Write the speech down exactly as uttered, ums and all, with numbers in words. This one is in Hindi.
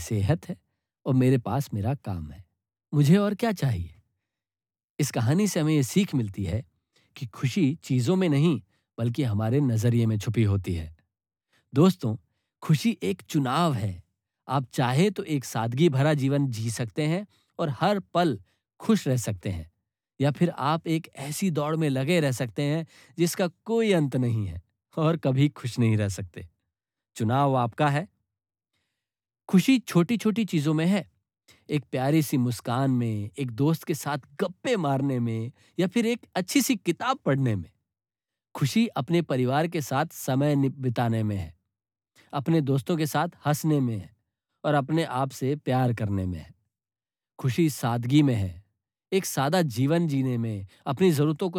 सेहत है और मेरे पास मेरा काम है। मुझे और क्या चाहिए? इस कहानी से हमें ये सीख मिलती है कि खुशी चीज़ों में नहीं, बल्कि हमारे नज़रिए में छुपी होती है। दोस्तों, खुशी एक चुनाव है। आप चाहे तो एक सादगी भरा जीवन जी सकते हैं और हर पल खुश रह सकते हैं, या फिर आप एक ऐसी दौड़ में लगे रह सकते हैं जिसका कोई अंत नहीं है और कभी खुश नहीं रह सकते। चुनाव आपका है। खुशी छोटी-छोटी चीज़ों में है। एक प्यारी सी मुस्कान में, एक दोस्त के साथ गप्पे मारने में, या फिर एक अच्छी सी किताब पढ़ने में। खुशी अपने परिवार के साथ समय नि बिताने में है, अपने दोस्तों के साथ हँसने में है और अपने आप से प्यार करने में है। खुशी सादगी में है, एक सादा जीवन जीने में, अपनी ज़रूरतों को